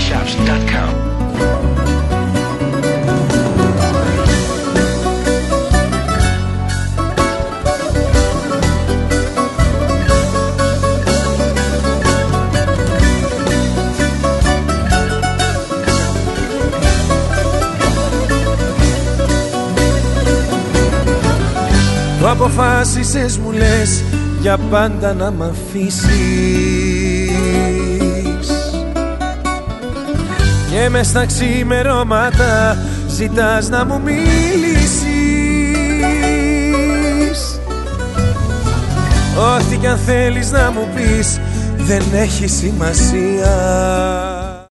www.radioshops.com. Το αποφάσισες μου λες για πάντα να μ' αφήσεις και μες στα ξημερώματα ζητάς να μου μιλήσεις. Ό,τι κι αν θέλεις να μου πεις δεν έχει σημασία.